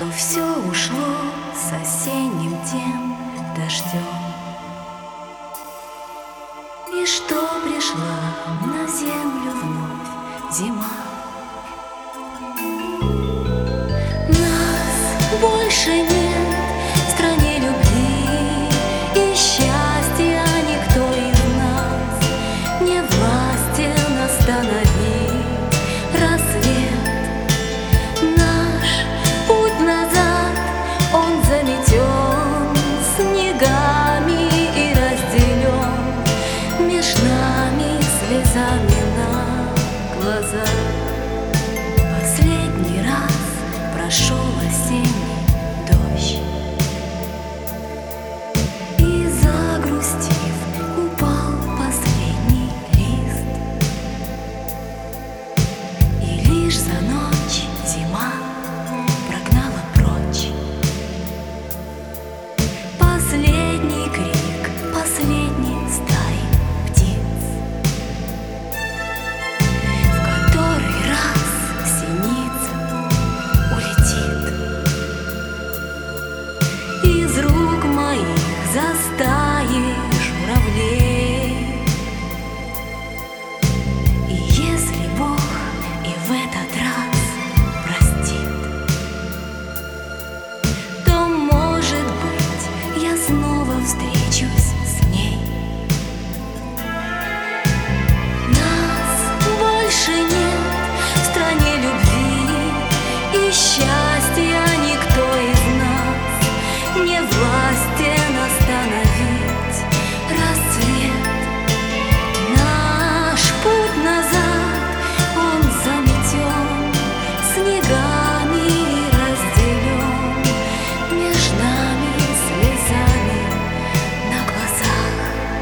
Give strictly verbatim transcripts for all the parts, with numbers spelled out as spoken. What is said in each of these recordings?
что все ушло с осенним тем дождем, и что пришла на землю вновь зима. Нас больше нет в стране любви и счастья, никто из нас не властен остановить рассвет. Наш путь назад, он заметен снегами и разделен меж нами слезами на глазах. Последний раз прошел осенний дождь, и загрустив, упал последний лист, и лишь за ночь зима прогнала прочь последний крик последней стаи птиц, в который раз синица улетит из рук моих за стаей журавлей. И если Бог и в этот раз простит, то, может быть, я снова встречусь с ней. Нас больше нет в стране любви и счастья, никто из нас не властен остановить рассвет. Наш путь назад, он заметен снегами и разделен меж нами слезами на глазах.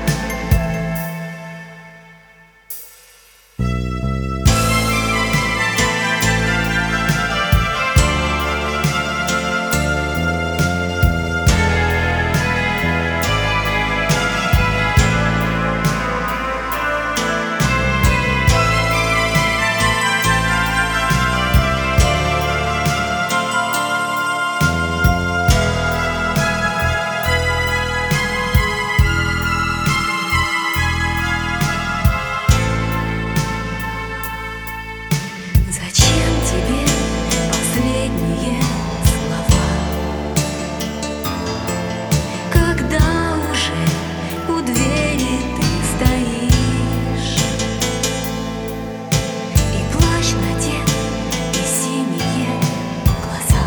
Зачем тебе последние слова, когда уже у двери ты стоишь, и плащ надет, и синие глаза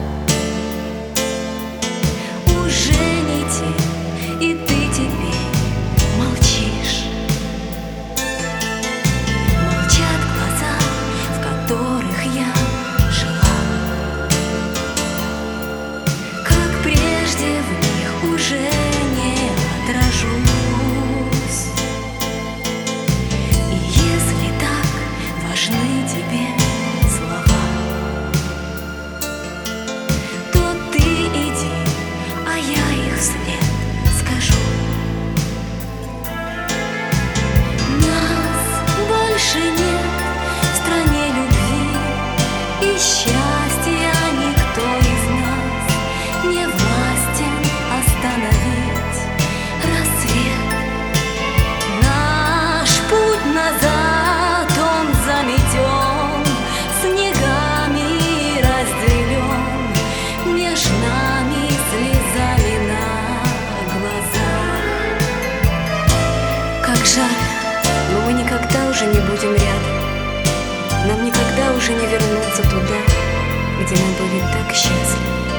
уже не те, и ты теперь молчишь. Молчат глаза, в которых я жила, как прежде в них уже не отражусь. И если так важны тебе слова, то ты иди, а я их вслед скажу. Нас больше нет в стране любви и счастья, никто из нас не властен остановить рассвет. Наш путь назад, он заметен снегами и разделен меж нами слезами на глазах. Как жаль, но мы никогда уже не будем рядом. Нам никогда уже не вернуться туда, где мы были так счастливы.